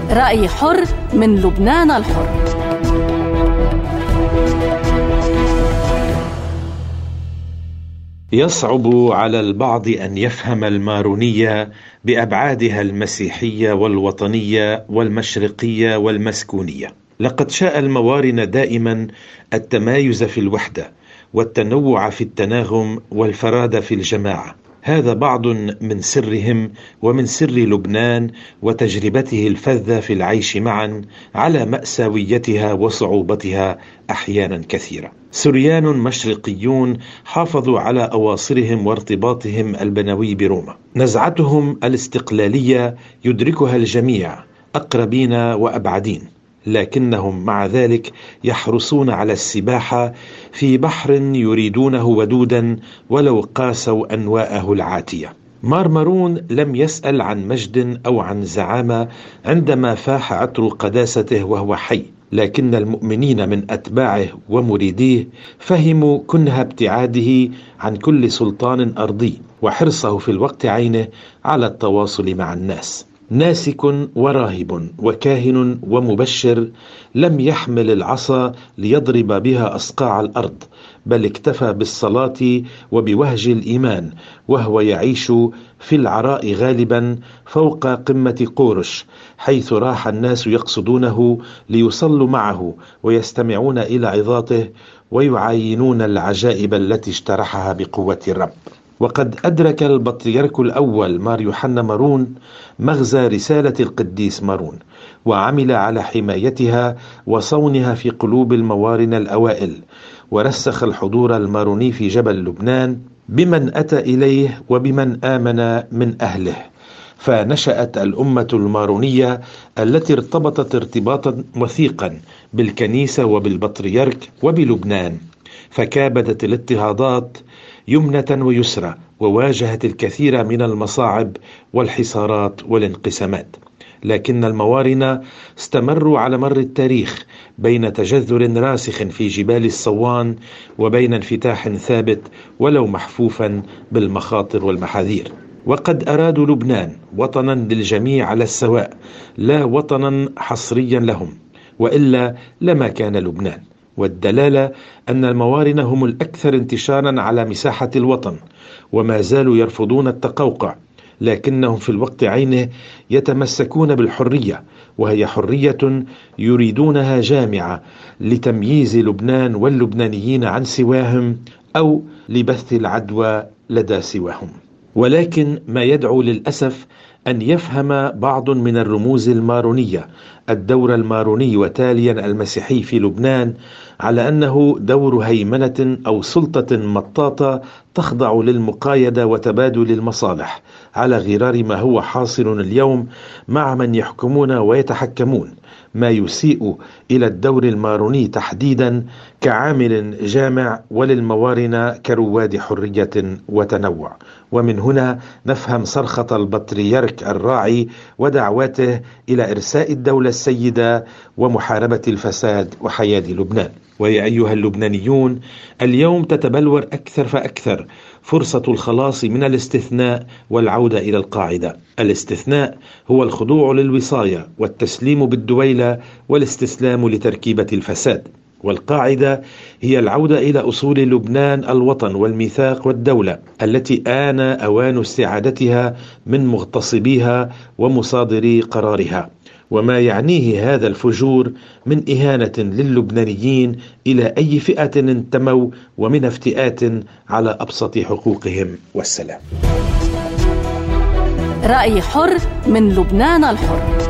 رأي حر من لبنان الحر. يصعب على البعض أن يفهم المارونية بأبعادها المسيحية والوطنية والمشرقية والمسكونية. لقد شاء الموارن دائما التمايز في الوحدة والتنوع في التناغم والفرادة في الجماعة. هذا بعض من سرهم ومن سر لبنان وتجربته الفذة في العيش معا على مأساويتها وصعوبتها أحيانا كثيرة. سوريان مشرقيون حافظوا على أواصرهم وارتباطهم البنوي بروما. نزعتهم الاستقلالية يدركها الجميع أقربين وأبعدين، لكنهم مع ذلك يحرصون على السباحة في بحر يريدونه ودودا ولو قاسوا أنواءه العاتية. مارون لم يسأل عن مجد أو عن زعامة عندما فاح عطر قداسته وهو حي، لكن المؤمنين من أتباعه ومريديه فهموا كنه ابتعاده عن كل سلطان أرضي وحرصه في الوقت عينه على التواصل مع الناس. ناسك وراهب وكاهن ومبشر لم يحمل العصا ليضرب بها أصقاع الأرض، بل اكتفى بالصلاة وبوهج الإيمان، وهو يعيش في العراء غالبا فوق قمة قورش، حيث راح الناس يقصدونه ليصلوا معه ويستمعون إلى عظاته ويعاينون العجائب التي اجترحها بقوة الرب. وقد أدرك البطريرك الأول مار يوحنا مارون مغزى رسالة القديس مارون، وعمل على حمايتها وصونها في قلوب الموارن الأوائل، ورسخ الحضور الماروني في جبل لبنان بمن أتى إليه وبمن آمن من أهله. فنشأت الأمة المارونية التي ارتبطت ارتباطا وثيقا بالكنيسة وبالبطريرك وبلبنان، فكابدت الاضطهادات يمنة ويسرى، وواجهت الكثير من المصاعب والحصارات والانقسامات. لكن الموارنة استمروا على مر التاريخ بين تجذر راسخ في جبال الصوان وبين انفتاح ثابت ولو محفوفا بالمخاطر والمحاذير. وقد أرادوا لبنان وطنا للجميع على السواء، لا وطنا حصريا لهم، وإلا لما كان لبنان. والدلالة أن الموارن هم الأكثر انتشارا على مساحة الوطن، وما زالوا يرفضون التقوقع، لكنهم في الوقت عينه يتمسكون بالحرية، وهي حرية يريدونها جامعة لتمييز لبنان واللبنانيين عن سواهم أو لبث العدوى لدى سواهم. ولكن ما يدعو للأسف أن يفهم بعض من الرموز المارونية الدور الماروني وتاليا المسيحي في لبنان على أنه دور هيمنة أو سلطة مطاطة تخضع للمقايدة وتبادل المصالح، على غرار ما هو حاصل اليوم مع من يحكمون ويتحكمون، ما يسيء إلى الدور الماروني تحديدا كعامل جامع وللموارن كرواد حرية وتنوع. ومن هنا نفهم صرخة البطريرك الراعي ودعوته إلى إرساء الدولة السيدة ومحاربة الفساد وحياد لبنان. ويا أيها اللبنانيون، اليوم تتبلور أكثر فأكثر فرصة الخلاص من الاستثناء والعودة إلى القاعدة. الاستثناء هو الخضوع للوصاية والتسليم بالدويلة والاستسلام لتركيبة الفساد، والقاعدة هي العودة إلى أصول لبنان الوطن والميثاق والدولة التي آن أوان استعادتها من مغتصبيها ومصادري قرارها، وما يعنيه هذا الفجور من إهانة للبنانيين إلى أي فئة انتموا ومن افتئات على أبسط حقوقهم والسلام. رأي حر من لبنان الحر.